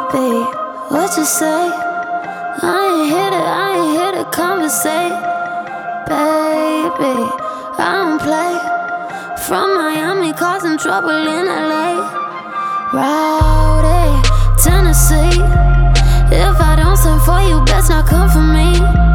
Baby, what you say? I ain't here to conversate. Baby, I don't play. From Miami, causing trouble in LA. Rowdy, Tennessee. If I don't send for you, best not come for me.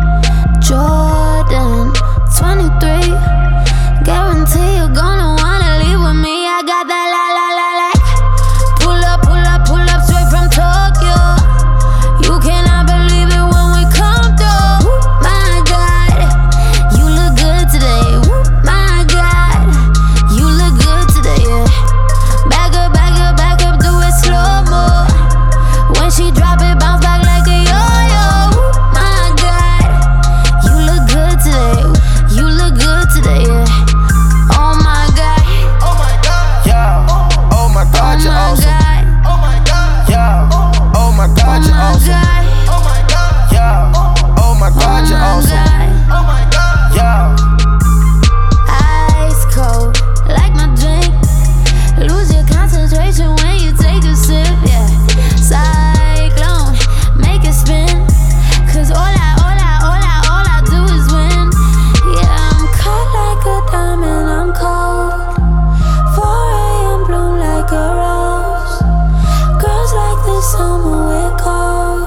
Jordan, 23. Guarantee you're gonna wanna leave with me. I got that la la la la. Pull up straight from Tokyo. You cannot believe it when we come through. My God, you look good today. My God, you look good today. Yeah. Back up, do it slow mo. When she drop it, bounce back like a yo-yo. My God, you look good today. You look good today. Yeah. Oh my God. Oh my God. Yeah. Oh my God, you're awesome. Oh my God. Yeah. Oh my God, you're awesome. Oh my God. Yeah. Oh my God, you're awesome. Oh my God. Yeah. Ice cold, like my drink. Lose your concentration when you take a sip. Yeah. Cyclone, make it spin. 'Cause all I do is win. Yeah, I'm cut like a diamond, I'm cold. 4 a.m. bloom like a rose. Girls like the summer, we're cold.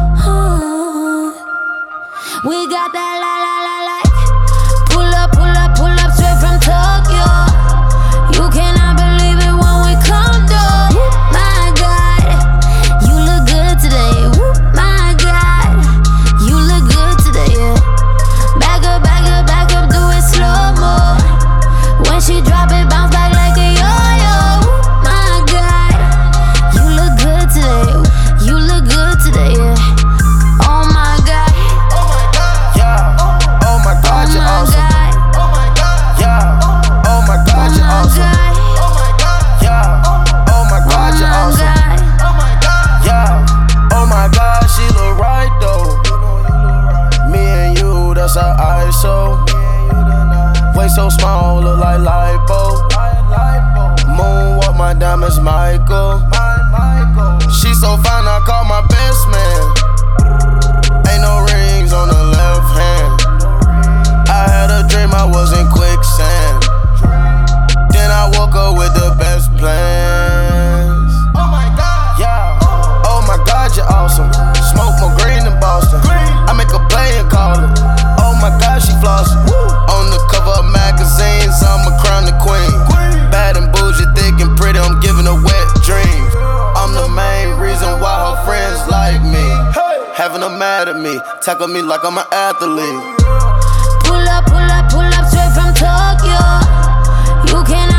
We got that la la la la. Pull up straight from Tokyo. You cannot believe it when we come through. My God, you look good today. My God, you look good today. Yeah. Back up, do it slow mo. When she drop it, bounce back like a yo-yo. My God, you look good today. You look good today. Yeah. Oh my God. Oh my God. Yeah. Oh my God, you're awesome. Oh my God. Yeah. Oh my God, you're awesome. Oh my God. Yeah. Oh my God, you're awesome. Oh my God. Yeah. Oh my God, she look right though. Me and you, that's our ISO. Waist so small, look like lipo. Moonwalk, my diamonds, Michael. She so fine, I call my best man. Ain't no rings on the left hand. I had a dream I was in quicksand. Then I woke up with the best plans. Oh my God, yeah. Oh my God, you're awesome. Smoke more green than Boston. I make a play and call it. Oh my God, she flossing. On the cover of magazines, I'm a crown the queen. Bad and bougie, thick and pretty, I'm giving a wet dream. I'm the main reason why her friends like me. Having them mad at me, tackle me like I'm an athlete. Pull up straight from Tokyo. You cannot